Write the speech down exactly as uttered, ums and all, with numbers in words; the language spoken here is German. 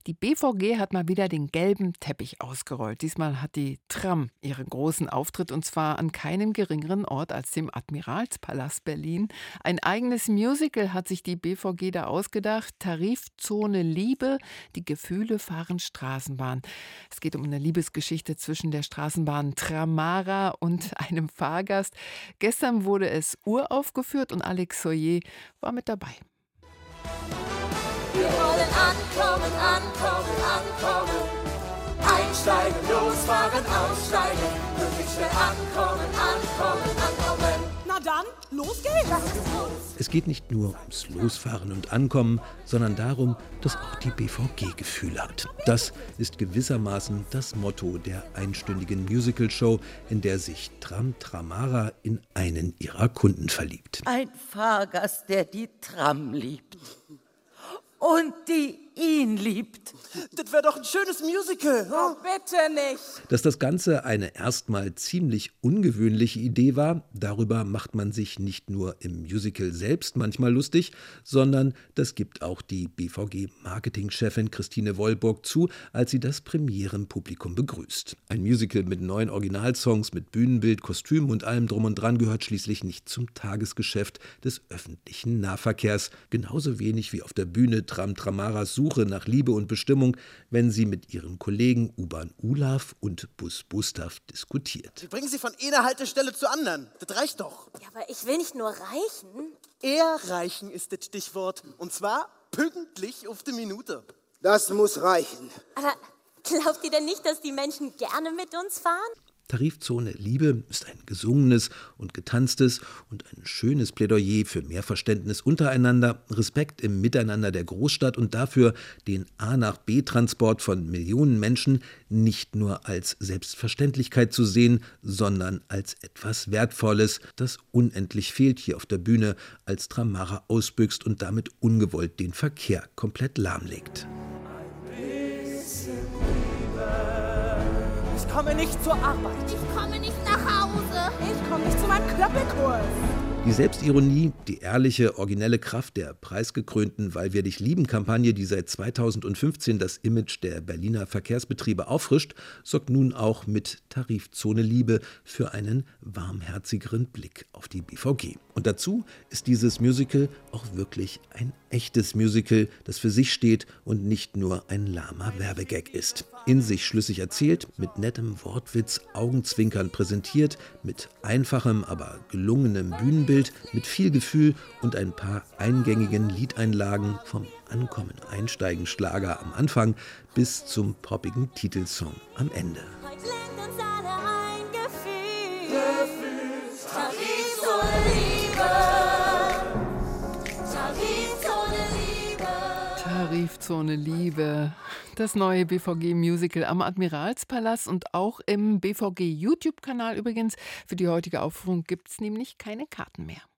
Die B V G hat mal wieder den gelben Teppich ausgerollt. Diesmal hat die Tram ihren großen Auftritt und zwar an keinem geringeren Ort als dem Admiralspalast Berlin. Ein eigenes Musical hat sich die B V G da ausgedacht. Tarifzone Liebe, die Gefühle fahren Straßenbahn. Es geht um eine Liebesgeschichte zwischen der Straßenbahn Tramara und einem Fahrgast. Gestern wurde es uraufgeführt und Alex Soyer war mit dabei. Wir wollen ankommen, ankommen, ankommen. Einsteigen, losfahren, aussteigen. Möglichst schnell ankommen, ankommen, ankommen. Na dann, los geht's! Es geht nicht nur ums Losfahren und Ankommen, sondern darum, dass auch die B V G Gefühle hat. Das ist gewissermaßen das Motto der einstündigen Musicalshow, in der sich Tram Tramara in einen ihrer Kunden verliebt. Ein Fahrgast, der die Tram liebt. Und die ihn liebt. Das wäre doch ein schönes Musical. Oh, bitte nicht. Dass das Ganze eine erstmal ziemlich ungewöhnliche Idee war, darüber macht man sich nicht nur im Musical selbst manchmal lustig, sondern das gibt auch die B V G-Marketingchefin Christine Wollburg zu, als sie das Premierenpublikum begrüßt. Ein Musical mit neuen Originalsongs, mit Bühnenbild, Kostüm und allem drum und dran gehört schließlich nicht zum Tagesgeschäft des öffentlichen Nahverkehrs. Genauso wenig wie auf der Bühne Tram Tramaras Suche nach Liebe und Bestimmung, wenn sie mit ihren Kollegen U-Bahn Ulaf und Bus Gustav diskutiert. Sie bringen sie von einer Haltestelle zur anderen. Das reicht doch. Ja, aber ich will nicht nur reichen. Erreichen ist das Stichwort. Und zwar pünktlich auf die Minute. Das muss reichen. Aber glaubt ihr denn nicht, dass die Menschen gerne mit uns fahren? Tarifzone Liebe ist ein gesungenes und getanztes und ein schönes Plädoyer für mehr Verständnis untereinander, Respekt im Miteinander der Großstadt und dafür, den A nach B-Transport von Millionen Menschen nicht nur als Selbstverständlichkeit zu sehen, sondern als etwas Wertvolles, das unendlich fehlt hier auf der Bühne, als Tramara ausbüchst und damit ungewollt den Verkehr komplett lahmlegt. Ich komme nicht zur Arbeit. Ich komme nicht nach Hause. Ich komme nicht zu meinem Klöppelkurs. Die Selbstironie, die ehrliche, originelle Kraft der preisgekrönten Weil wir dich lieben Kampagne, die seit zweitausendfünfzehn das Image der Berliner Verkehrsbetriebe auffrischt, sorgt nun auch mit Tarifzone Liebe für einen warmherzigeren Blick auf die B V G. Und dazu ist dieses Musical auch wirklich ein echtes Musical, das für sich steht und nicht nur ein lahmer Werbegag ist. In sich schlüssig erzählt, mit nettem Wortwitz, Augenzwinkern präsentiert, mit einfachem, aber gelungenem Bühnenbild, mit viel Gefühl und ein paar eingängigen Liedeinlagen vom Ankommen, Einsteigen, Schlager am Anfang bis zum poppigen Titelsong am Ende. Heute lenkt uns alle ein Gefühl. Tarifzone Liebe. Tarifzone Liebe. Tarifzone Liebe. Das neue B V G-Musical am Admiralspalast und auch im B V G-YouTube-Kanal übrigens. Für die heutige Aufführung gibt es nämlich keine Karten mehr.